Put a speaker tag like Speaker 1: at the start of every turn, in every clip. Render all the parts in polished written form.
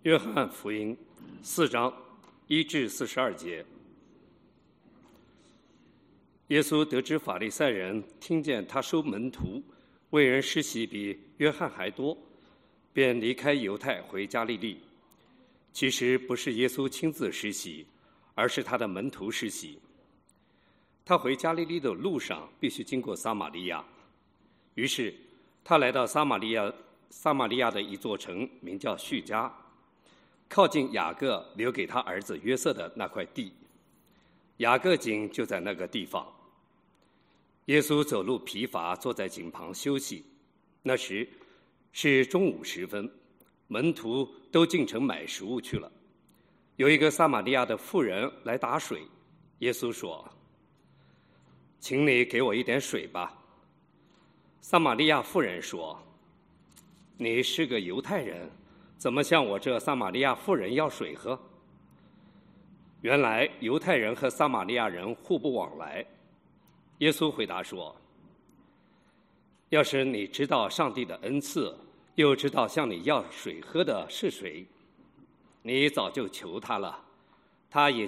Speaker 1: 约翰福音4章1至42节。耶稣得知法利赛人听见他收门徒，为人施洗比约翰还多，便离开犹太回加利利。其实不是耶稣亲自施洗，而是他的门徒施洗。他回加利利的路上必须经过撒玛利亚，于是他来到撒玛利亚的一座城，名叫叙加，靠近雅各留给他儿子约瑟的那块地。雅各井就在那个地方。耶稣走路疲乏，坐在井旁休息。那时是中午时分，门徒都进城买食物去了。有一个撒玛利亚的妇人来打水，耶稣说：“请你给我一点水吧。”撒玛利亚妇人说：“你是个犹太人，怎么向我这撒玛利亚妇人要水喝？”原来犹太人和撒玛利亚人互不往来。耶稣回答说：“要是你知道上帝的恩赐，又知道向你要水喝的是谁，你早就求他了，他也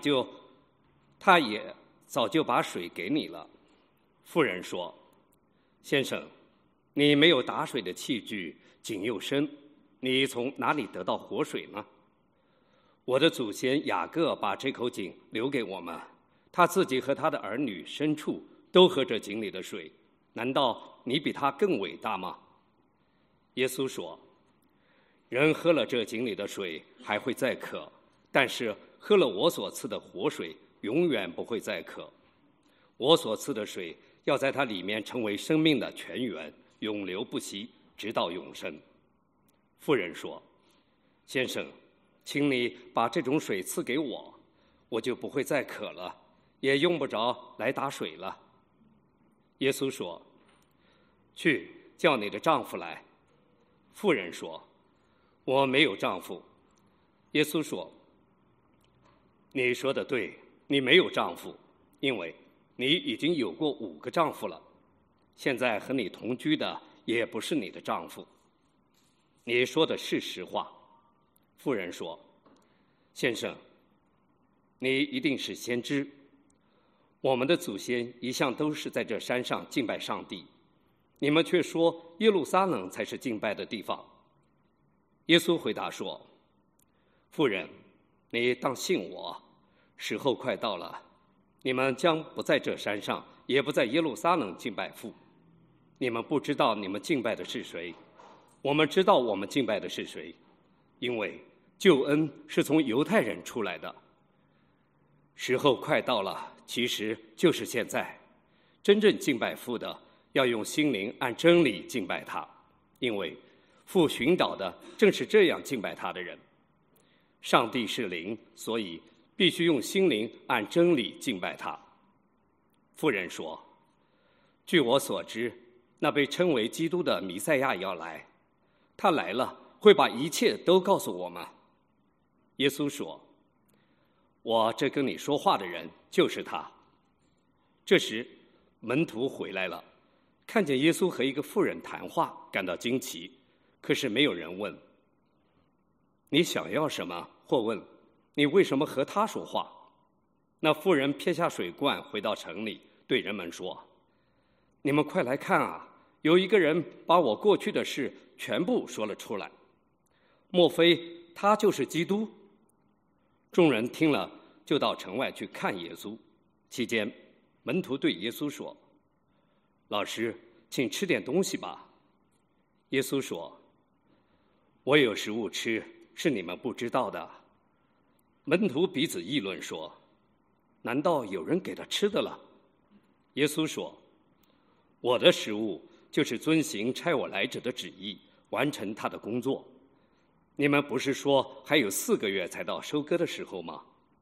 Speaker 1: 早就把水给你了。”妇人说：“先生，你没有打水的器具，井又深，你从哪里得到活水呢？我的祖先雅各把这口井留给我们，他自己和他的儿女牲畜都喝这井里的水，难道你比他更伟大吗？”耶稣说：“人喝了这井里的水还会再渴，但是喝了我所赐的活水，永远不会再渴。我所赐的水要在它里面成为生命的泉源，永流不息，直到永生。”妇人说：“先生，请你把这种水赐给我，我就不会再渴了，也用不着来打水了。”耶稣说：“去叫你的丈夫来。”妇人说：“我没有丈夫。”耶稣说：“你说的对，你没有丈夫，因为你已经有过5个丈夫了，现在和你同居的也不是你的丈夫。你说的是实话。”妇人说：“先生，你一定是先知。我们的祖先一向都是在这山上敬拜上帝，你们却说耶路撒冷才是敬拜的地方。”耶稣回答说：“妇人，你当信我，时候快到了，你们将不在这山上，也不在耶路撒冷敬拜父。你们不知道你们敬拜的是谁，我们知道我们敬拜的是谁，因为救恩是从犹太人出来的。时候快到了，其实就是现在。真正敬拜父的，要用心灵按真理敬拜他，因为父寻找的正是这样敬拜他的人。上帝是灵，所以必须用心灵按真理敬拜他。”妇人说：“据我所知，那被称为基督的弥赛亚要来，他来了，会把一切都告诉我们。”耶稣说：“我这跟你说话的人就是他。”这时门徒回来了，看见耶稣和一个妇人谈话，感到惊奇，可是没有人问：“你想要什么？”或问：“你为什么和他说话？”那妇人撇下水罐，回到城里，对人们说：“你们快来看啊！有一个人把我过去的事全部说了出来，莫非他就是基督？”众人听了，就到城外去看耶稣。期间，门徒对耶稣说：“老师，请吃点东西吧。”耶稣说：“我有食物吃，是你们不知道的。”门徒彼此议论说：“难道有人给他吃的了？”耶稣说：“我的食物就是遵行差我来者的旨意，完成他的工作。你们不是说还有4个月才到收割的时候吗？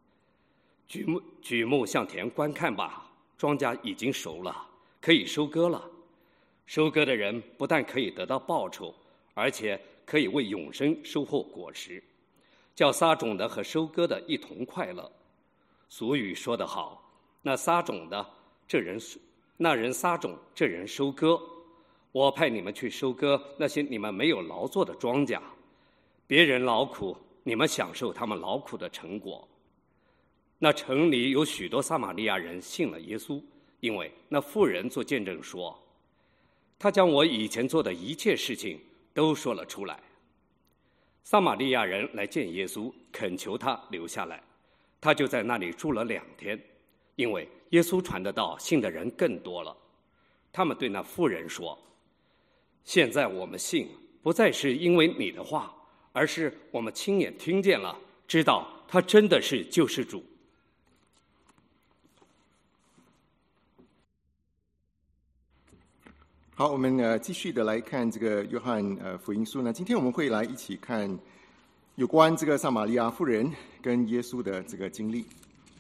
Speaker 1: 举目向田观看吧，庄稼已经熟了，可以收割了。收割的人不但可以得到报酬，而且可以为永生收获果实，叫撒种的和收割的一同快乐。俗语说得好，那人撒种，这人收割。我派你们去收割那些你们没有劳作的庄稼。别人劳苦， 你们享受他们劳苦的成果。那城里有许多撒玛利亚人信了耶稣，因为那妇人做见证说，他将我以前做的一切事情都说了出来。撒玛利亚人来见耶稣，恳求他留下来，他就在那里住了2天，因为耶稣传的道信的人更多了。他们对那妇人说，现在我们信，不再是因为你的话，而是我们亲眼听见了，知道他真的是救世主。
Speaker 2: 好，我们继续的来看这个约翰福音书呢。今天我们会来一起看有关这个撒玛利亚妇人跟耶稣的这个经历。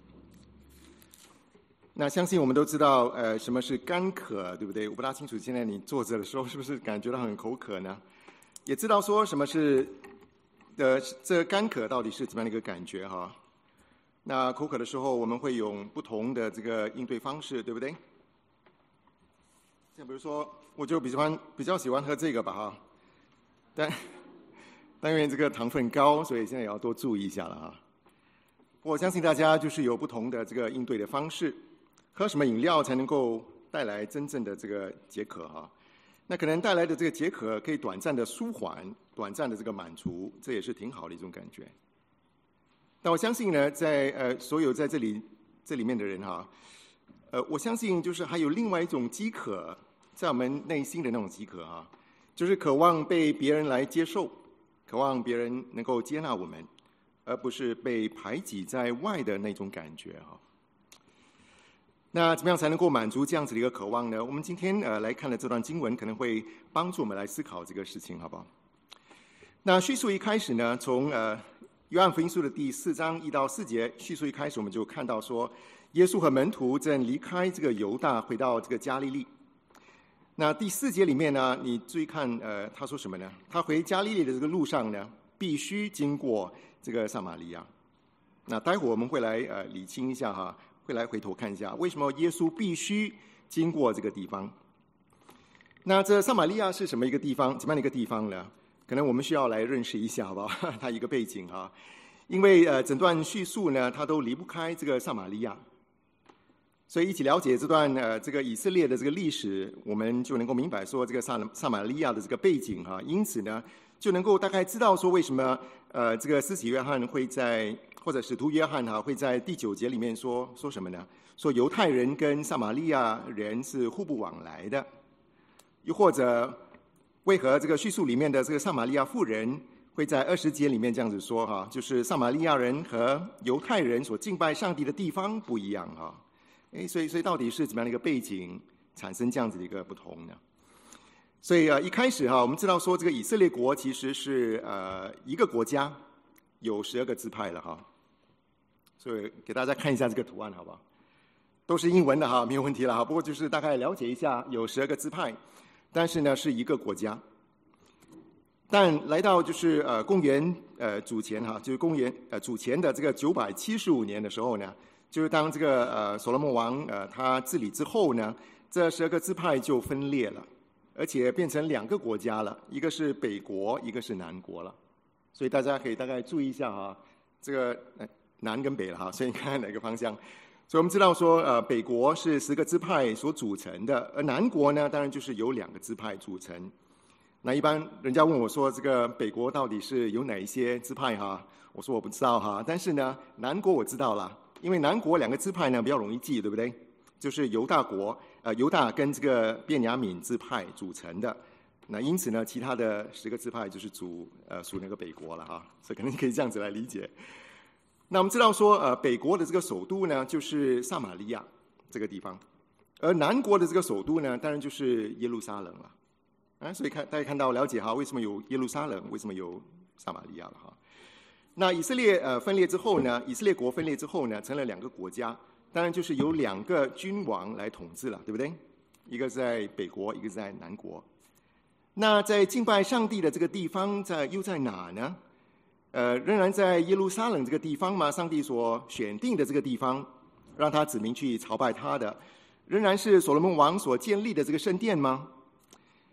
Speaker 2: 那相信我们都知道什么是干渴，对不对？我不大清楚现在你坐着的时候是不是感觉到很口渴呢？也知道说什么是这个干渴到底是怎么样的一个感觉哈。那口渴的时候我们会用不同的这个应对方式，对不对？像比如说我就比较喜欢喝这个吧哈，但因为这个糖分高，所以现在也要多注意一下了哈。我相信大家就是有不同的这个应对的方式，喝什么饮料才能够带来真正的这个解渴哈？那可能带来的这个解渴可以短暂的舒缓，短暂的这个满足，这也是挺好的一种感觉。但我相信呢，在所有在这里面的人哈，我相信就是还有另外一种饥渴，在我们内心的那种饥渴哈，就是渴望被别人来接受，渴望别人能够接纳我们，而不是被排挤在外的那种感觉哈。那怎么样才能够满足这样子的一个渴望呢？我们今天来看的这段经文可能会帮助我们来思考这个事情，好不好？那叙述一开始呢，从约翰福音书的第4章1到4节，叙述一开始我们就看到说，耶稣和门徒正离开这个犹大，回到这个加利利。那第4节里面呢，你注意看他说什么呢？他回加利利的这个路上呢，必须经过这个撒玛利亚。那待会儿我们会来理清一下哈。会来回头看一下，为什么耶稣必须经过这个地方？那这撒玛利亚是什么一个地方？怎么样的一个地方呢？可能我们需要来认识一下，好不好？它一个背景啊，因为整段叙述呢，它都离不开这个撒玛利亚，所以一起了解这段这个以色列的这个历史，我们就能够明白说这个撒玛利亚的这个背景哈。因此呢，就能够大概知道说为什么这个施洗约翰会在。或者使徒约翰会在第9节里面说什么呢？说犹太人跟撒玛利亚人是互不往来的。又或者为何这个叙述里面的这个撒玛利亚妇人会在20节里面这样子说哈？就是撒玛利亚人和犹太人所敬拜上帝的地方不一样哈。所以到底是怎么样的一个背景产生这样子的一个不同呢？所以一开始我们知道说这个以色列国其实是一个国家，有12个支派了哈。所以给大家看一下这个图案，好不好？都是英文的哈，没有问题了哈。不过就是大概了解一下，有12个支派，但是呢是一个国家。但来到就是公元主前哈，就是公元主前的这个975年的时候呢，就是当这个所罗门王他治理之后呢，这12个支派就分裂了，而且变成2个国家了，一个是北国，一个是南国了。所以大家可以大概注意一下哈，这个南跟北了哈，所以你看哪个方向？所以我们知道说，北国是10个支派所组成的，而南国呢，当然就是由2个支派组成。那一般人家问我说，这个北国到底是有哪一些支派哈？我说我不知道哈，但是呢，南国我知道了，因为南国2个支派呢比较容易记，对不对？就是犹大国，犹大跟这个便雅悯支派组成的。那因此呢，其他的10个支派就是属那个北国了哈，所以可能可以这样子来理解。那我们知道说，北国的这个首都呢，就是撒玛利亚这个地方，而南国的这个首都呢，当然就是耶路撒冷了。所以大家看到了解哈，为什么有耶路撒冷，为什么有撒玛利亚了哈？那以色列分裂之后呢，以色列国分裂之后呢，成了2个国家，当然就是由2个君王来统治了，对不对？一个在北国，一个在南国。那在敬拜上帝的这个地方又在哪呢？仍然在耶路撒冷这个地方吗？上帝所选定的这个地方，让他子民去朝拜他的，仍然是所罗门王所建立的这个圣殿吗？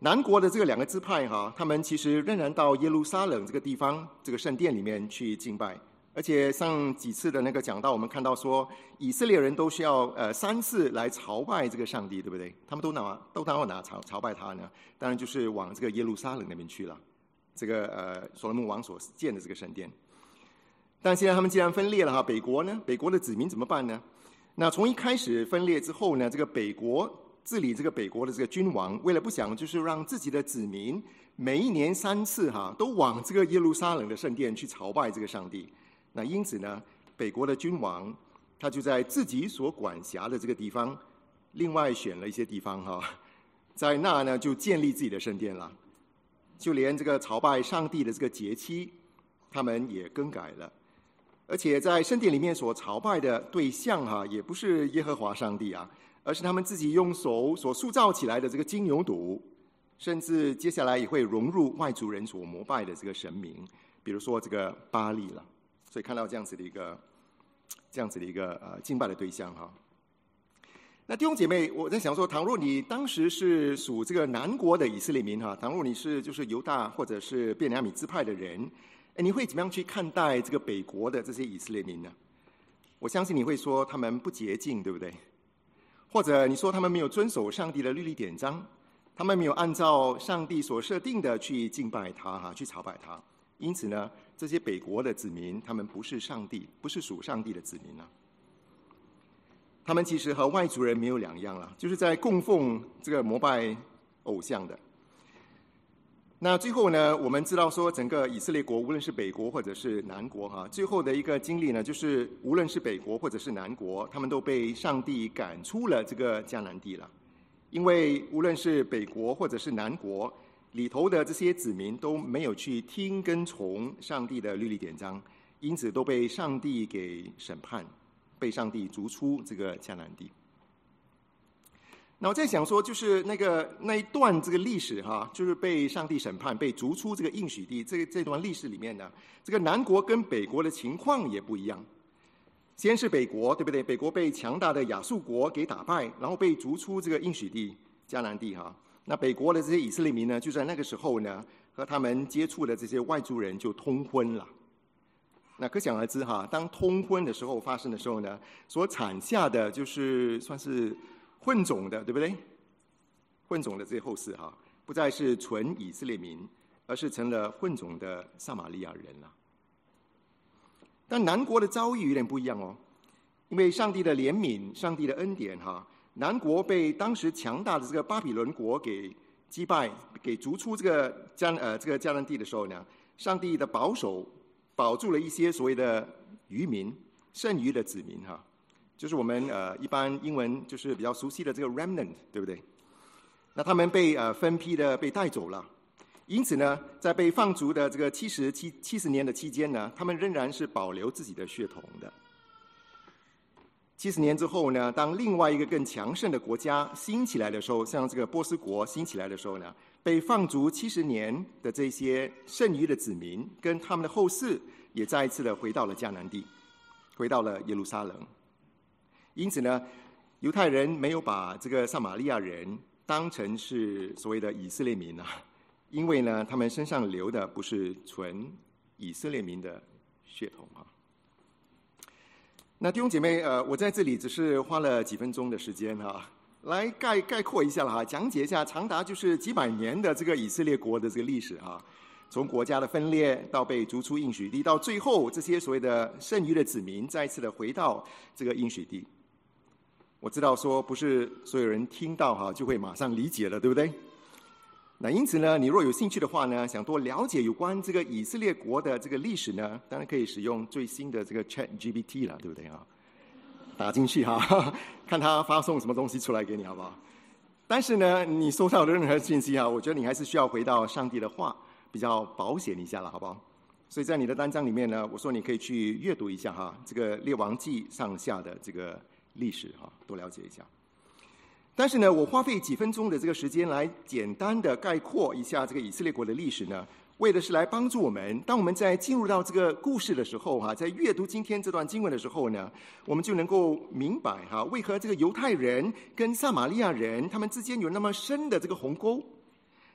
Speaker 2: 南国的这个2个支派他们其实仍然到耶路撒冷这个地方这个圣殿里面去敬拜，而且上几次的那个讲道，我们看到说以色列人都需要3次来朝拜这个上帝，对不对？他们都到哪朝拜他呢？当然就是往这个耶路撒冷那边去了，这个所罗门王所建的这个圣殿。但现在他们既然分裂了北国的子民怎么办呢？那从一开始分裂之后呢，这个北国治理这个北国的这个君王，为了不想就是让自己的子民每一年3次都往这个耶路撒冷的圣殿去朝拜这个上帝，那因此呢，北国的君王他就在自己所管辖的这个地方，另外选了一些地方在那呢就建立自己的圣殿了，就连这个朝拜上帝的这个节期，他们也更改了。而且在圣殿里面所朝拜的对象也不是耶和华上帝而是他们自己用手所塑造起来的这个金牛犊，甚至接下来也会融入外族人所膜拜的这个神明，比如说这个巴力了。所以看到这样子的一个敬拜的对象那弟兄姐妹，我在想说，倘若你当时是属这个南国的以色列民倘若你是就是犹大或者是便雅悯支派的人，你会怎么样去看待这个北国的这些以色列民呢？我相信你会说他们不洁净，对不对？或者你说他们没有遵守上帝的律例典章，他们没有按照上帝所设定的去敬拜他去朝拜他，因此呢，这些北国的子民他们不是属上帝的子民他们其实和外族人没有两样了，就是在供奉这个膜拜偶像的。那最后呢，我们知道说整个以色列国，无论是北国或者是南国最后的一个经历呢，就是无论是北国或者是南国，他们都被上帝赶出了这个迦南地了。因为无论是北国或者是南国里头的这些子民都没有去听跟从上帝的律例典章，因此都被上帝给审判，被上帝逐出这个迦南地。那我在想说，就是那一段这个历史就是被上帝审判、被逐出这个应许地这段历史里面呢，这个南国跟北国的情况也不一样。先是北国，对不对？北国被强大的亚述国给打败，然后被逐出这个应许地迦南地那北国的这些以色列民呢，就在那个时候呢，和他们接触的这些外族人就通婚了。那可想而知当通婚的时候发生的时候呢，所产下的就是算是混种的，对不对？混种的这些后嗣不再是纯以色列民，而是成了混种的撒玛利亚人了。但南国的遭遇有点不一样因为上帝的怜悯、上帝的恩典南国被当时强大的这个巴比伦国给击败、给逐出这个迦南地的时候呢，上帝的保守保住了一些所谓的余民、剩余的子民就是我们一般英文就是比较熟悉的这个 remnant， 对不对？那他们被分批的被带走了，因此呢，在被放逐的这个70年的期间呢，他们仍然是保留自己的血统的。70年之后呢，当另外一个更强盛的国家兴起来的时候，像这个波斯国兴起来的时候呢，被放逐70年的这些剩余的子民跟他们的后嗣也再一次的回到了迦南地，回到了耶路撒冷。因此呢，犹太人没有把这个撒玛利亚人当成是所谓的以色列民因为呢，他们身上流的不是纯以色列民的血统那弟兄姐妹，我在这里只是花了几分钟的时间来概括一下了讲解一下长达就是几百年的这个以色列国的这个历史从国家的分裂到被逐出应许地，到最后这些所谓的剩余的子民再一次的回到这个应许地。我知道说不是所有人听到就会马上理解了，对不对？那因此呢，你若有兴趣的话呢，想多了解有关这个以色列国的这个历史呢，当然可以使用最新的这个 ChatGPT 了，对不对打进去看他发送什么东西出来给你，好不好？但是呢，你收到的任何信息我觉得你还是需要回到上帝的话，比较保险一下了，好不好？所以在你的单章里面呢，我说你可以去阅读一下这个列王记上下的这个历史多了解一下。但是呢，我花费几分钟的这个时间来简单的概括一下这个以色列国的历史呢，为的是来帮助我们，当我们在进入到这个故事的时候在阅读今天这段经文的时候呢，我们就能够明白为何这个犹太人跟撒玛利亚人他们之间有那么深的这个鸿沟。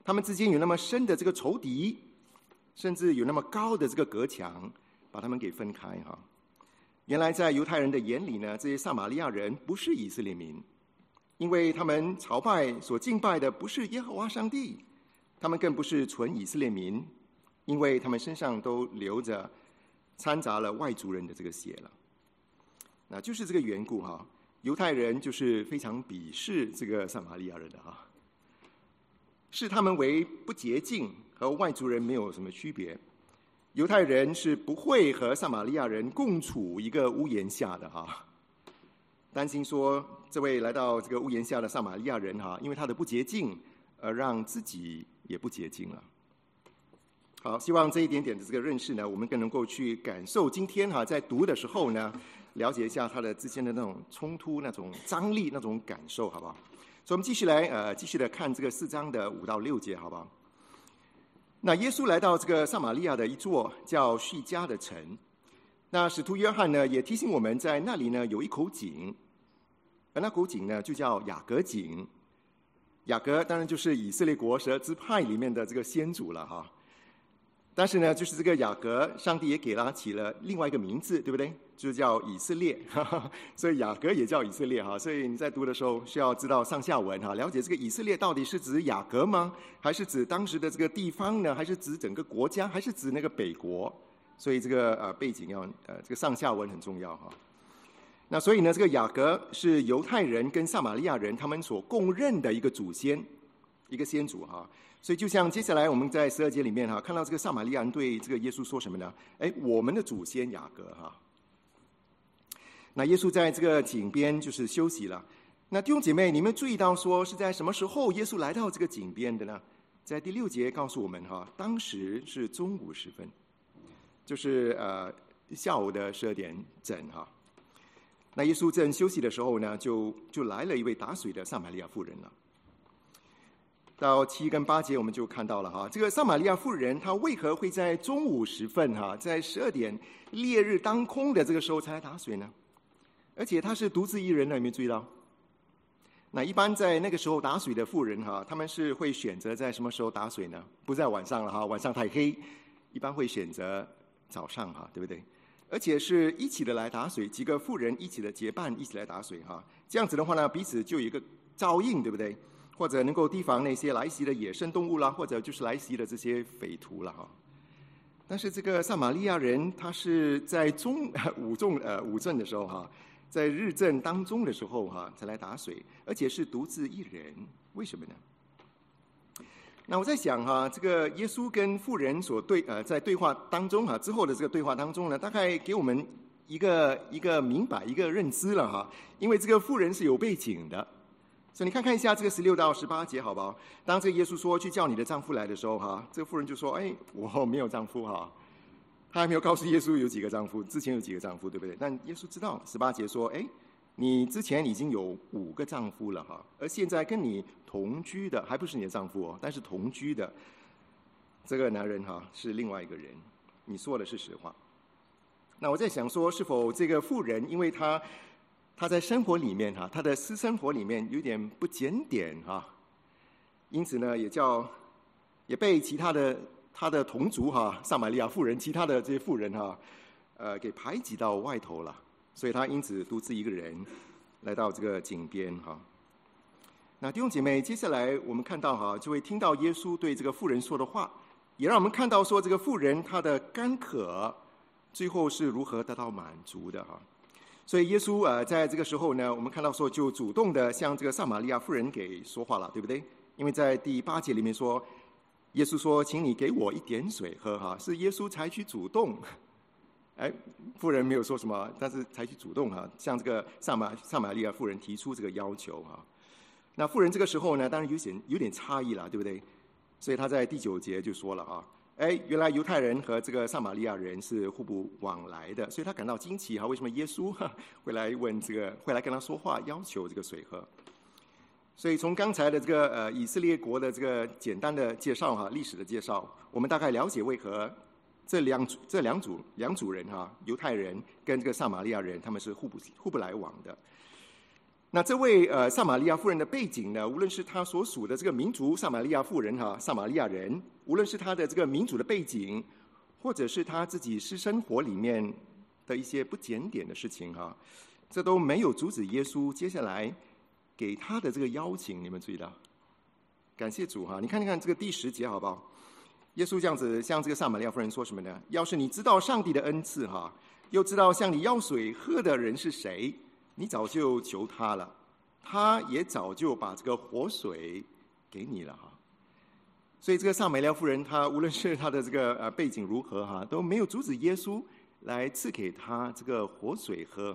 Speaker 2: 他们之间有那么深的这个仇敌，甚至有那么高的这个隔墙，把他们给分开哈。原来在犹太人的眼里呢，这些撒玛利亚人不是以色列民，因为他们朝拜所敬拜的不是耶和华上帝，他们更不是纯以色列民，因为他们身上都流着掺杂了外族人的这个血了。那就是这个缘故哈，犹太人就是非常鄙视这个撒玛利亚人的哈，视他们为不洁净，和外族人没有什么区别。犹太人是不会和撒玛利亚人共处一个屋檐下的哈，担心说这位来到这个屋檐下的撒玛利亚人哈，因为他的不洁净而让自己也不洁净了。好，希望这一点点的这个认识呢，我们更能够去感受今天哈在读的时候呢，了解一下它的之间的那种冲突、那种张力、那种感受，好不好？所以我们继续的看这个4章的5到6节，好不好？那耶稣来到这个撒玛利亚的一座叫叙加的城，那使徒约翰呢也提醒我们，在那里呢有一口井，而那口井呢就叫雅各井。雅各当然就是以色列国12支派里面的这个先祖了哈。但是呢，就是这个雅各，上帝也给他起了另外一个名字，对不对？就叫以色列，所以雅各也叫以色列哈。所以你在读的时候需要知道上下文哈，了解这个以色列到底是指雅各吗？还是指当时的这个地方呢？还是指整个国家？还是指那个北国？所以这个背景要这个上下文很重要哈。那所以呢，这个雅各是犹太人跟撒玛利亚人他们所共认的一个祖先，一个先祖哈。所以就像接下来我们在12节里面哈，看到这个撒玛利亚人对这个耶稣说什么呢？我们的祖先雅各哈。那耶稣在这个井边就是休息了。那弟兄姐妹，你们注意到说是在什么时候耶稣来到这个井边的呢？在第6节告诉我们哈，当时是中午时分，就是下午的12点整哈。那耶稣正休息的时候呢，就来了一位打水的撒玛利亚妇人了。到7跟8节我们就看到了哈，这个撒玛利亚妇人她为何会在中午时分哈，在12点烈日当空的这个时候才来打水呢？而且她是独自一人呢，有没有注意到？那一般在那个时候打水的妇人哈，他们是会选择在什么时候打水呢？不在晚上了哈，晚上太黑，一般会选择早上哈，对不对？而且是一起的来打水，几个妇人一起的结伴一起来打水哈，这样子的话呢，彼此就有一个照应，对不对？或者能够提防那些来袭的野生动物啦，或者就是来袭的这些匪徒了哈。但是这个撒玛利亚人，他是在午正的时候哈，在日正当中的时候哈，才来打水，而且是独自一人，为什么呢？那我在想哈，这个耶稣跟妇人在对话当中哈，之后的这个对话当中呢，大概给我们一个明白一个认知了哈，因为这个妇人是有背景的。所以你看一下这个16到18节，好不好？当这个耶稣说去叫你的丈夫来的时候，哈，这个妇人就说：“我没有丈夫哈。”她还没有告诉耶稣有几个丈夫，之前有几个丈夫，对不对？但耶稣知道，18节说：“你之前已经有5个丈夫了哈，而现在跟你同居的还不是你的丈夫哦，但是同居的这个男人哈是另外一个人。你说的是实话。”那我在想说，是否这个妇人，因为她在生活里面哈，他的私生活里面有点不检点哈，因此呢，也被其他的他的同族哈，撒玛利亚妇人，其他的这些妇人哈，给排挤到外头了，所以他因此独自一个人来到这个井边哈。那弟兄姐妹，接下来我们看到哈，就会听到耶稣对这个妇人说的话，也让我们看到说这个妇人她的干渴最后是如何得到满足的哈。所以耶稣在这个时候呢，我们看到说就主动的向这个撒玛利亚妇人给说话了，对不对？因为在第8节里面说，耶稣说：“请你给我一点水喝。”哈，是耶稣采取主动。妇人没有说什么，但是采取主动哈，向这个撒玛利亚妇人提出这个要求哈。那妇人这个时候呢，当然有点差异了，对不对？所以他在第9节就说了啊。原来犹太人和这个撒玛利亚人是互不往来的，所以他感到惊奇哈，为什么耶稣会来跟他说话，要求这个水喝？所以从刚才的这个以色列国的这个简单的介绍哈，历史的介绍，我们大概了解为何这两组人哈，犹太人跟这个撒玛利亚人他们是互不来往的。 那这位撒玛利亚妇人的背景呢，无论是她所属的这个民族撒玛利亚妇人撒玛利亚人，无论是她的这个民族的背景，或者是她自己私生活里面的一些不检点的事情这都没有阻止耶稣接下来给他的这个邀请。你们注意到？感谢主你看看这个第10节好不好？耶稣这样子向这个撒玛利亚妇人说什么呢？要是你知道上帝的恩赐又知道向你要水喝的人是谁，你早就求他了，他也早就把这个活水给你了所以这个撒玛利亚妇人，她无论是她的这个背景如何都没有阻止耶稣来赐给她这个活水喝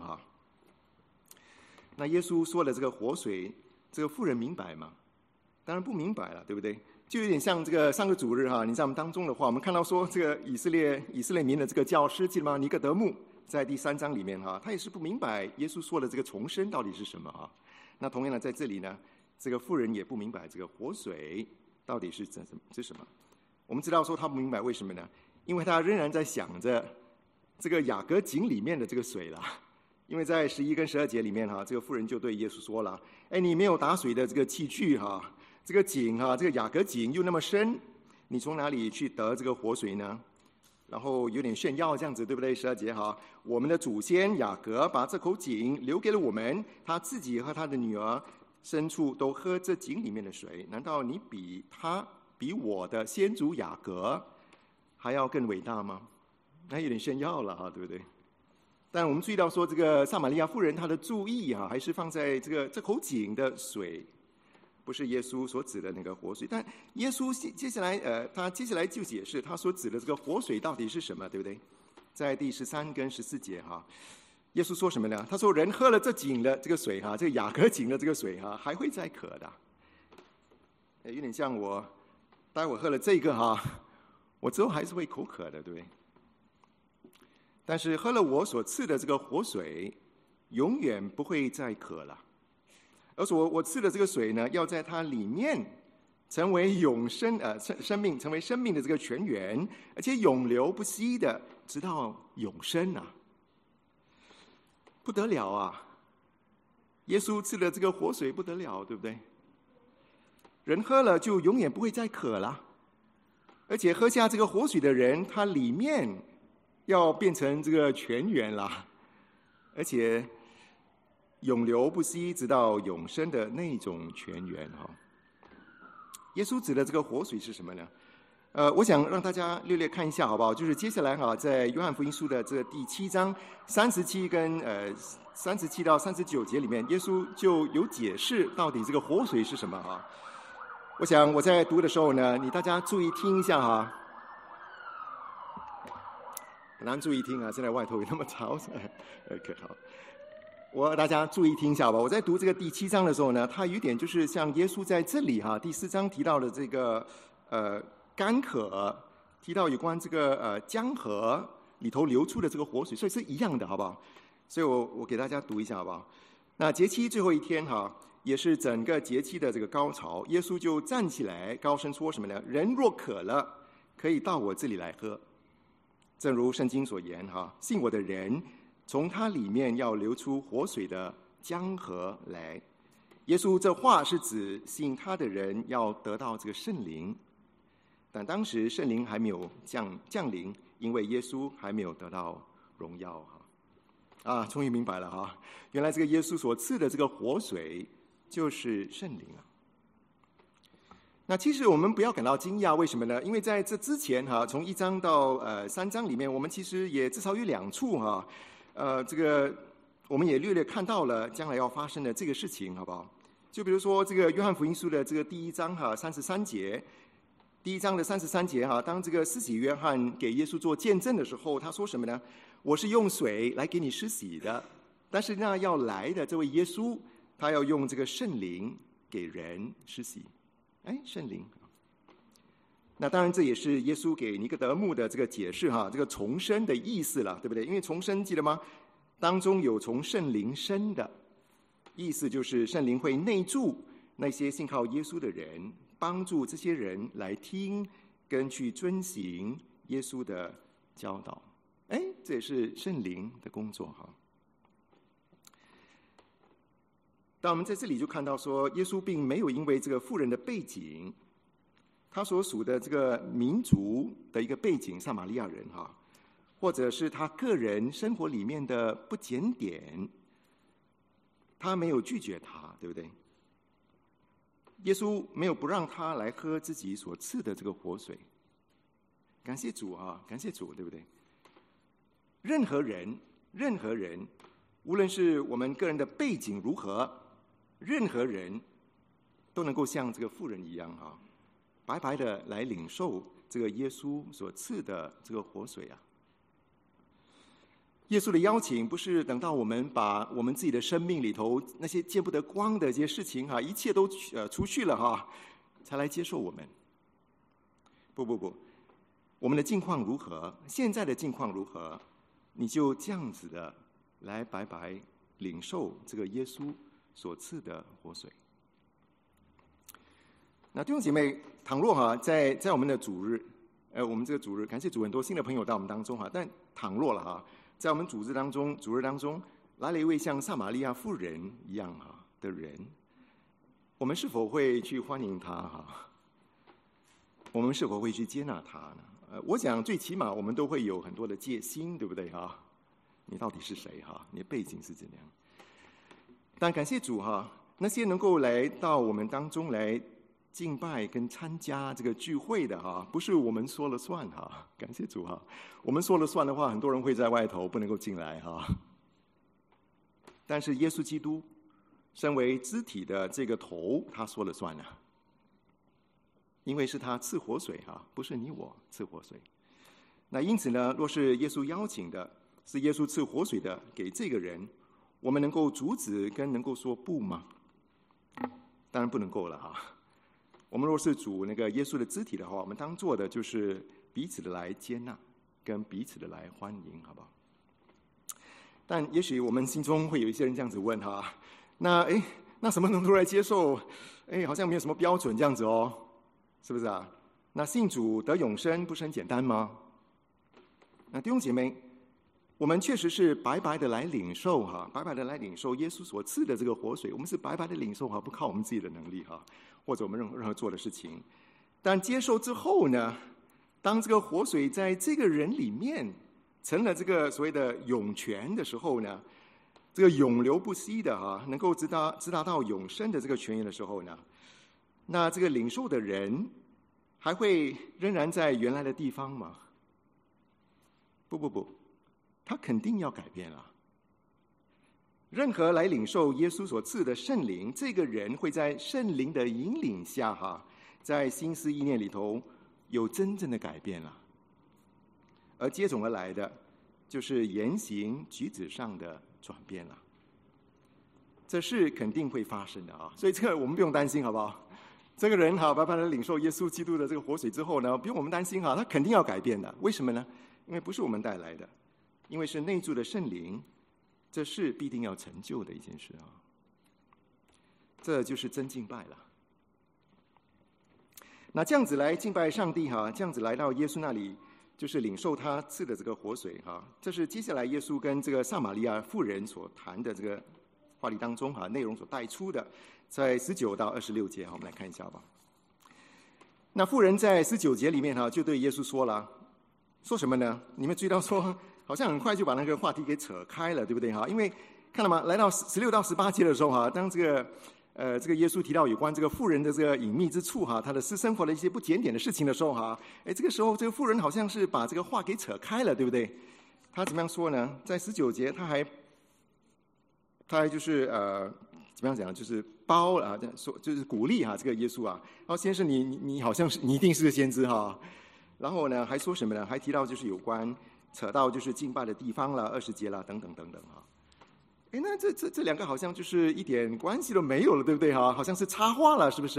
Speaker 2: 那耶稣说的这个活水，这个妇人明白吗？当然不明白了，对不对？就有点像这个上个主日你在我们当中的话，我们看到说这个以色列民的这个教师，记得吗？尼哥德慕在第3章里面他也是不明白耶稣说的这个重生到底是什么那同样的在这里呢，这个妇人也不明白这个活水到底是什么。我们知道说他不明白为什么呢？因为他仍然在想着这个雅各井里面的这个水了。因为在11跟12节里面这个妇人就对耶稣说了：你没有打水的这个器具这个井这个雅各井又那么深，你从哪里去得这个活水呢？然后有点炫耀这样子，对不对？12节我们的祖先雅各把这口井留给了我们，他自己和他的女儿牲畜都喝这井里面的水。难道你比我的先祖雅各还要更伟大吗？那有点炫耀了对不对？但我们注意到说，这个撒玛利亚妇人她的注意还是放在这口井的水，不是耶稣所指的那个活水。但耶稣接下来他接下来就解释他所指的这个活水到底是什么，对不对？在第13跟14节耶稣说什么呢？他说：“人喝了这井的这个水这个雅各井的这个水还会再渴的。”有点像我待会喝了这个我之后还是会口渴的，对不对？但是喝了我所赐的这个活水，永远不会再渴了。而且我赐的这个水呢，要在它里面成为永生生命，成为生命的这个泉源，而且永流不息的，直到永生不得了耶稣赐的这个活水不得了，对不对？人喝了就永远不会再渴了，而且喝下这个活水的人，他里面要变成这个泉源了，而且永流不息，直到永生的那种泉源耶稣指的这个活水是什么呢？我想让大家略略看一下，好不好？就是接下来在约翰福音书的这第7章37跟37到39节里面，耶稣就有解释到底这个活水是什么我想我在读的时候呢，大家注意听一下很难注意听现在外头有那么吵OK 好，大家注意听一下吧。我在读这个第7章的时候呢，它有点就是像耶稣在这里第4章提到的这个干渴，提到有关这个江河里头流出的这个活水，所以是一样的，好不好？所以我给大家读一下，好不好？那节期最后一天也是整个节期的这个高潮，耶稣就站起来高声说什么呢？人若渴了，可以到我这里来喝。正如圣经所言信我的人，从他里面要流出活水的江河来。耶稣这话是指信他的人要得到这个圣灵，但当时圣灵还没有降临，因为耶稣还没有得到荣耀终于明白了原来这个耶稣所赐的这个活水就是圣灵那其实我们不要感到惊讶，为什么呢？因为在这之前从1章到3章里面，我们其实也至少有2处这个我们也略略看到了将来要发生的这个事情，好不好？就比如说这个约翰福音书的这个第1章33节，第1章的33节当这个施洗约翰给耶稣做见证的时候，他说什么呢？我是用水来给你施洗的，但是那要来的这位耶稣，他要用这个圣灵给人施洗。圣灵。那当然这也是耶稣给尼哥德慕的这个解释这个重生的意思了，对不对？因为重生记得吗？当中有从圣灵生的意思，就是圣灵会内住那些信靠耶稣的人，帮助这些人来听跟去遵行耶稣的教导。这也是圣灵的工作但我们在这里就看到说，耶稣并没有因为这个妇人的背景，他所属的这个民族的一个背景，撒玛利亚人或者是他个人生活里面的不检点，他没有拒绝他，对不对？耶稣没有不让他来喝自己所赐的这个活水。感谢主感谢主，对不对？任何人，无论是我们个人的背景如何，任何人都能够像这个妇人一样白白的来领受这个耶稣所赐的这个活水耶稣的邀请不是等到我们把我们自己的生命里头那些见不得光的这些事情一切都除去了才来接受我们。不，我们的境况如何，现在的境况如何，你就这样子的来白白领受这个耶稣所赐的活水。那弟兄姐妹，倘若在我们的主日，我们这个主日，感谢主，很多新的朋友到我们当中但倘若了在我们主日当中来了一位像撒玛利亚妇人一样的人，我们是否会去欢迎他我们是否会去接纳他呢？我想最起码我们都会有很多的戒心，对不对你到底是谁你的背景是怎样？但感谢主那些能够来到我们当中来敬拜跟参加这个聚会的不是我们说了算感谢主我们说了算的话，很多人会在外头不能够进来但是耶稣基督身为肢体的这个头，他说了算因为是他赐活水不是你我赐活水。那因此呢，若是耶稣邀请的，是耶稣赐活水的给这个人，我们能够阻止跟能够说不吗？当然不能够了我们若是主那个耶稣的肢体的话，我们当做的就是彼此的来接纳跟彼此的来欢迎，好不好？但也许我们心中会有一些人这样子问那什么程度来接受？好像没有什么标准这样子是不是那信主得永生不是很简单吗？那弟兄姐妹，我们确实是白白的来领受白白的来领受耶稣所赐的这个活水，我们是白白的领受不靠我们自己的能力或者我们任何做的事情。但接受之后呢，当这个活水在这个人里面成了这个所谓的涌泉的时候呢，这个永流不息的能够直达到永生的这个泉源的时候呢，那这个领受的人还会仍然在原来的地方吗？不，他肯定要改变了。任何来领受耶稣所赐的圣灵，这个人会在圣灵的引领下在心思意念里头有真正的改变了，而接踵而来的就是言行举止上的转变了。这是肯定会发生的所以这个我们不用担心，好不好？这个人白白的领受耶稣基督的这个活水之后呢，不用我们担心他肯定要改变的。为什么呢？因为不是我们带来的，因为是内住的圣灵，这是必定要成就的一件事这就是真敬拜了。那这样子来敬拜上帝这样子来到耶稣那里，就是领受他赐的这个活水这是接下来耶稣跟这个撒玛利亚妇人所谈的这个话题当中内容所带出的，在19到26节我们来看一下吧。那妇人在19节里面就对耶稣说了，说什么呢？你们注意到说好像很快就把那个话题给扯开了，对不对因为看到吗？来到16到18节的时候当这个耶稣提到有关这个妇人的这个隐秘之处她的私生活的一些不检点的事情的时候这个时候这个妇人好像是把这个话给扯开了，对不对？他怎么样说呢？在19节他还就是怎么样讲，就是说就是鼓励这个耶稣先生你好像是你一定是个先知然后呢还说什么呢？还提到就是有关扯到就是敬拜的地方了，20节了等等那这两个好像就是一点关系都没有了，对不对好像是插话了，是不是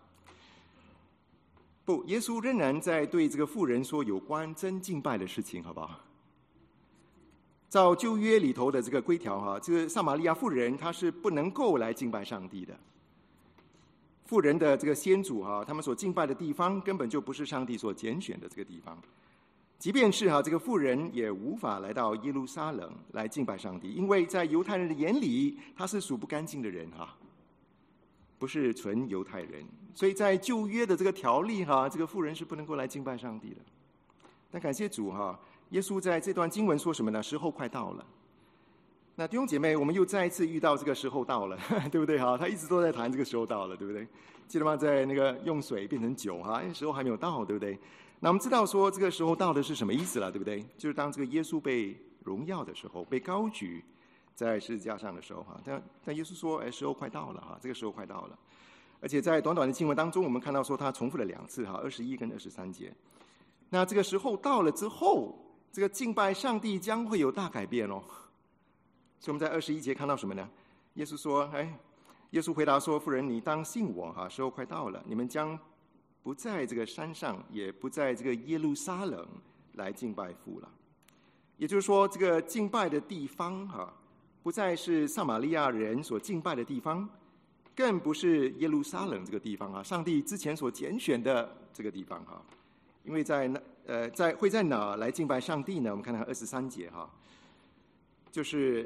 Speaker 2: 不，耶稣仍然在对这个妇人说有关真敬拜的事情，好不好？照旧约里头的这个规条这个撒玛利亚妇人她是不能够来敬拜上帝的。妇人的这个先祖他们所敬拜的地方根本就不是上帝所拣选的这个地方。即便是这个妇人也无法来到耶路撒冷来敬拜上帝，因为在犹太人的眼里他是属不干净的人不是纯犹太人，所以在旧约的这个条例这个妇人是不能够来敬拜上帝的。但感谢主耶稣在这段经文说什么呢？时候快到了。那弟兄姐妹，我们又再一次遇到这个时候到了，对不对他一直都在谈这个时候到了，对不对？记得吗？在那个用水变成酒时候还没有到，对不对？那我们知道说这个时候到的是什么意思了，对不对？就是当这个耶稣被荣耀的时候，被高举在十字架上的时候但耶稣说时候快到了这个时候快到了。而且在短短的经文当中，我们看到说他重复了2次21跟23节。那这个时候到了之后，这个敬拜上帝将会有大改变哦。所以我们在21节看到什么呢？耶稣说耶稣回答说，妇人，你当信我时候快到了，你们将不在这个山上，也不在这个耶路撒冷来敬拜父了。也就是说，这个敬拜的地方不再是撒玛利亚人所敬拜的地方，更不是耶路撒冷这个地方上帝之前所拣选的这个地方因为会在哪来敬拜上帝呢？我们看看23节就是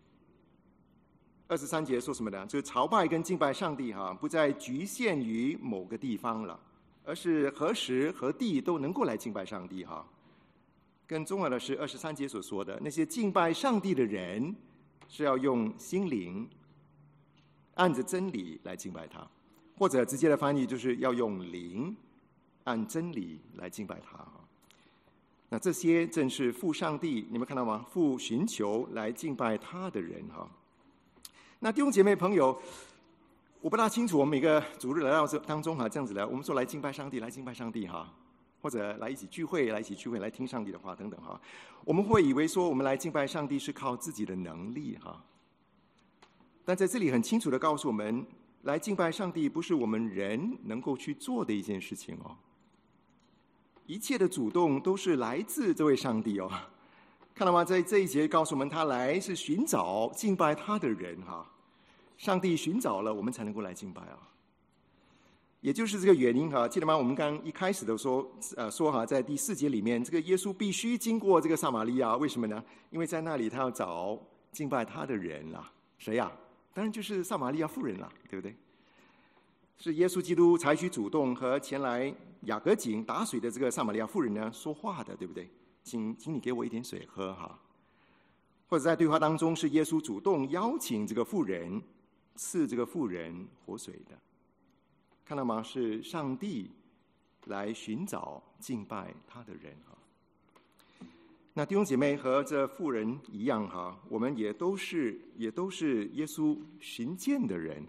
Speaker 2: 23节说什么呢？就是朝拜跟敬拜上帝不再局限于某个地方了，而是何时何地都能够来敬拜上帝更重要的是23节所说的，那些敬拜上帝的人是要用心灵按着真理来敬拜他，或者直接的翻译就是要用灵按真理来敬拜他那这些正是父上帝，你们看到吗？父寻求来敬拜他的人那弟兄姐妹朋友，我不大清楚我们每个主日来到这当中这样子来，我们说来敬拜上帝，来敬拜上帝或者来一起聚会，来听上帝的话等等我们会以为说我们来敬拜上帝是靠自己的能力但在这里很清楚的告诉我们，来敬拜上帝不是我们人能够去做的一件事情一切的主动都是来自这位上帝看到吗？在这一节告诉我们，他来是寻找敬拜他的人上帝寻找了我们才能够来敬拜也就是这个原因记得吗？我们刚一开始的说在第4节里面，这个耶稣必须经过这个撒玛利亚，为什么呢？因为在那里他要找敬拜他的人谁当然就是撒玛利亚妇人对不对？是耶稣基督采取主动和前来雅各井打水的这个撒玛利亚妇人呢说话的，对不对？请你给我一点水喝或者在对话当中是耶稣主动邀请这个妇人赐这个妇人活水的，看到吗？是上帝来寻找敬拜他的人那弟兄姐妹和这妇人一样我们也都是耶稣寻见的人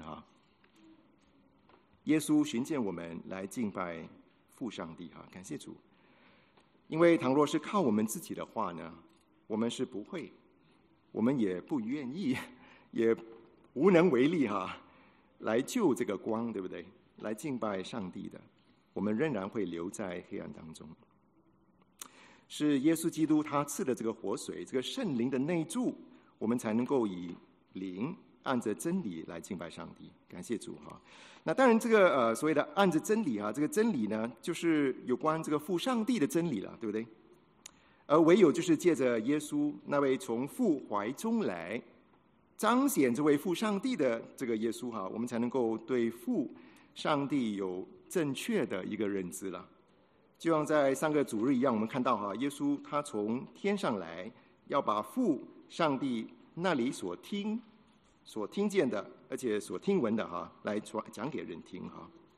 Speaker 2: 耶稣寻见我们来敬拜父上帝感谢主。因为倘若是靠我们自己的话呢，我们是不会，我们也不愿意，也无能为力来救这个光，对不对？来敬拜上帝的，我们仍然会留在黑暗当中。是耶稣基督他赐的这个活水，这个圣灵的内住，我们才能够以灵按着真理来敬拜上帝。感谢主那当然这个所谓的按着真理这个真理呢，就是有关这个父上帝的真理了，对不对？而唯有就是借着耶稣那位从父怀中来彰显这位父上帝的这个耶稣我们才能够对父上帝有正确的一个认知了。就像在上个主日一样，我们看到耶稣他从天上来，要把父上帝那里所听见的，而且所听闻的来讲给人听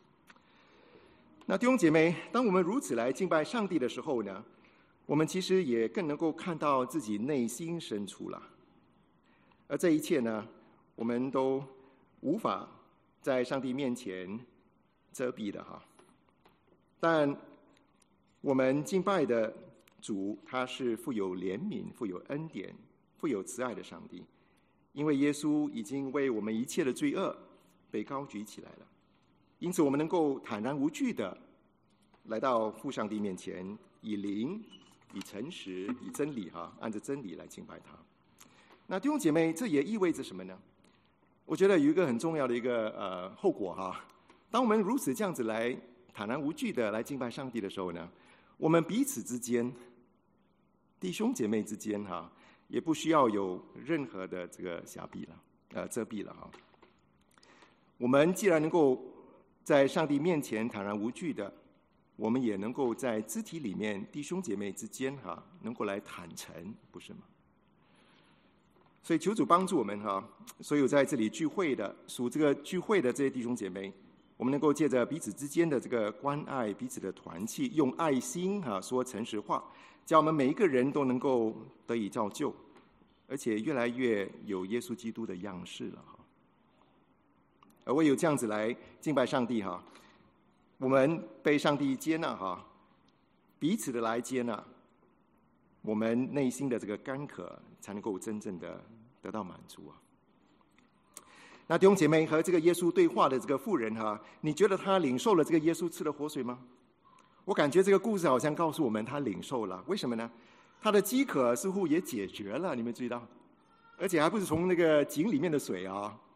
Speaker 2: 那弟兄姐妹，当我们如此来敬拜上帝的时候呢，我们其实也更能够看到自己内心深处了。而这一切呢，我们都无法在上帝面前遮蔽的但我们敬拜的主，他是富有怜悯、富有恩典、富有慈爱的上帝。因为耶稣已经为我们一切的罪恶被高举起来了，因此我们能够坦然无惧的来到父上帝面前，以灵、以诚实、以真理按着真理来敬拜他。那弟兄姐妹，这也意味着什么呢？我觉得有一个很重要的一个后果当我们如此这样子来坦然无惧的来敬拜上帝的时候呢，我们彼此之间、弟兄姐妹之间也不需要有任何的这个遮蔽了我们既然能够在上帝面前坦然无惧的，我们也能够在肢体里面弟兄姐妹之间能够来坦诚，不是吗？所以求主帮助我们所有在这里聚会的属这个聚会的这些弟兄姐妹，我们能够借着彼此之间的这个关爱，彼此的团契，用爱心说诚实话，叫我们每一个人都能够得以造就，而且越来越有耶稣基督的样式了而唯有这样子来敬拜上帝我们被上帝接纳彼此的来接纳，我们内心的这个干渴才能够真正的得到满足那弟兄姐妹和这个耶稣对话的这个妇人你觉得他领受了这个耶稣赐的活水吗？我感觉这个故事好像告诉我们他领受了，为什么呢？他的饥渴似乎也解决了，你们注意到？而且还不是从那个井里面的水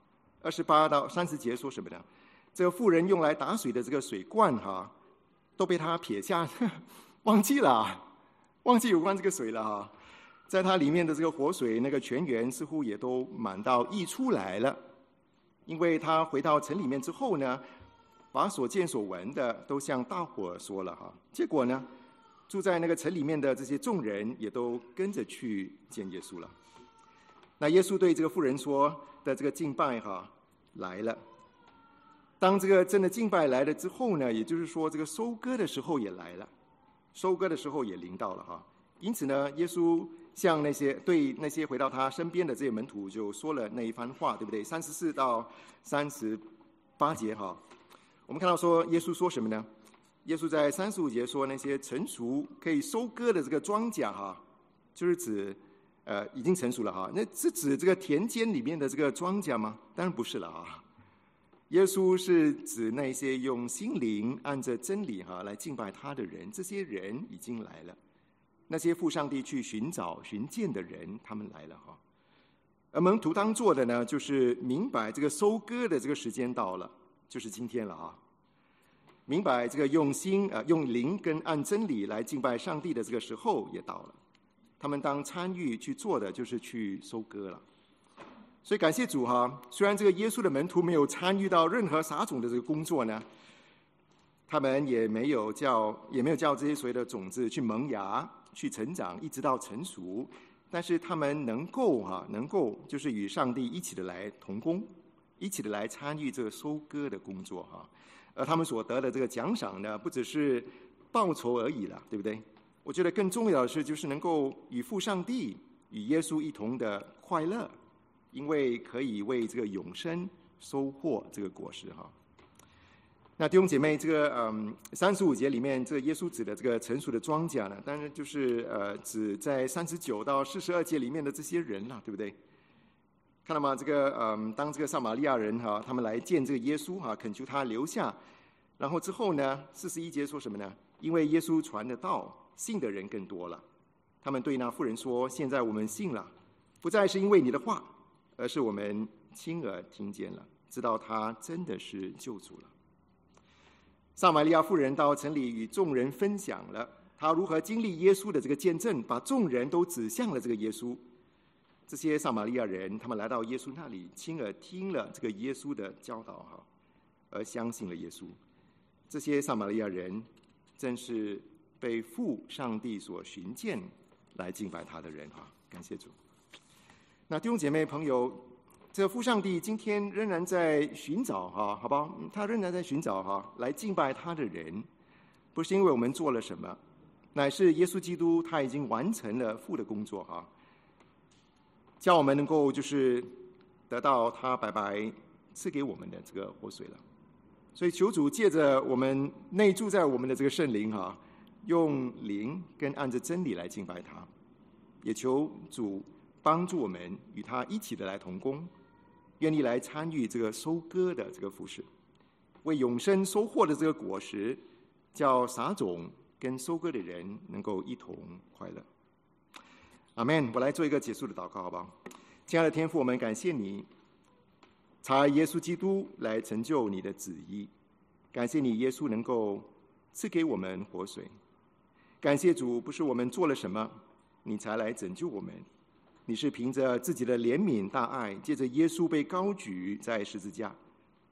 Speaker 2: 28到30节说什么呢？这个妇人用来打水的这个水罐都被他撇下忘记有关这个水了在它里面的这个活水那个泉源似乎也都满到溢出来了，因为他回到城里面之后呢，把所见所闻的都向大伙说了结果呢，住在那个城里面的这些众人也都跟着去见耶稣了。那耶稣对这个妇人说的这个敬拜来了，当这个真的敬拜来了之后呢，也就是说这个收割的时候也来了，收割的时候也临到了因此呢，耶稣向对那些回到他身边的这些门徒就说了那一番话，对不对？34到38节我们看到说耶稣说什么呢？耶稣在35节说那些成熟可以收割的这个庄稼就是指已经成熟了那是指这个田间里面的这个庄稼吗？当然不是了耶稣是指那些用心灵按着真理来敬拜他的人，这些人已经来了。那些赴上帝去寻见的人，他们来了而门徒当做的呢，就是明白这个收割的这个时间到了，就是今天了明白这个用心用灵跟按真理来敬拜上帝的这个时候也到了。他们当参与去做的就是去收割了。所以感谢主虽然这个耶稣的门徒没有参与到任何撒种的这个工作呢，他们也没有叫这些所谓的种子去萌芽去成长一直到成熟，但是他们能够就是与上帝一起的来同工，一起的来参与这个收割的工作而他们所得的这个奖赏呢，不只是报酬而已了，对不对？我觉得更重要的是就是能够与父上帝与耶稣一同的快乐，因为可以为这个永生收获这个果实那弟兄姐妹，这个35节里面这个耶稣指的这个成熟的庄稼呢，当然就是指在39到42节里面的这些人了，对不对？看到吗？这个当这个撒玛利亚人他们来见这个耶稣恳求他留下，然后之后呢41节说什么呢？因为耶稣传的道，信的人更多了。他们对那妇人说：现在我们信了，不再是因为你的话，而是我们亲耳听见了，知道他真的是救主了。撒玛利亚妇人到城里与众人分享了她如何经历耶稣的这个见证，把众人都指向了这个耶稣。这些撒玛利亚人他们来到耶稣那里，亲耳听了这个耶稣的教导而相信了耶稣。这些撒玛利亚人正是被父上帝所寻见来敬拜他的人感谢主。那弟兄姐妹朋友，这父上帝今天仍然在寻找好不好？他仍然在寻找来敬拜他的人，不是因为我们做了什么，乃是耶稣基督他已经完成了父的工作叫我们能够就是得到他白白赐给我们的这个活水了。所以求主借着我们内住在我们的这个圣灵用灵跟按着真理来敬拜他，也求主帮助我们与他一起的来同工，愿意来参与这个收割的这个服事，为永生收获的这个果实，叫撒种跟收割的人能够一同快乐。阿们。我来做一个结束的祷告好不好？亲爱的天父，我们感谢你差耶稣基督来成就你的旨意，感谢你耶稣能够赐给我们活水，感谢主，不是我们做了什么你才来拯救我们，你是凭着自己的怜悯大爱，借着耶稣被高举在十字架，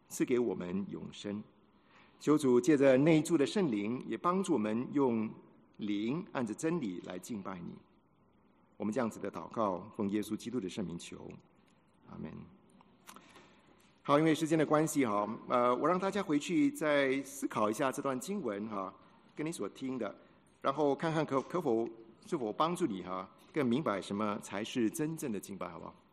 Speaker 2: 赐给我们永生。求主借着内住的圣灵，也帮助我们用灵按着真理来敬拜你。我们这样子的祷告，奉耶稣基督的圣名求，阿们。好，因为时间的关系哈，我让大家回去再思考一下这段经文哈，跟你所听的，然后看看是否帮助你哈，更明白什么才是真正的敬拜，好不好？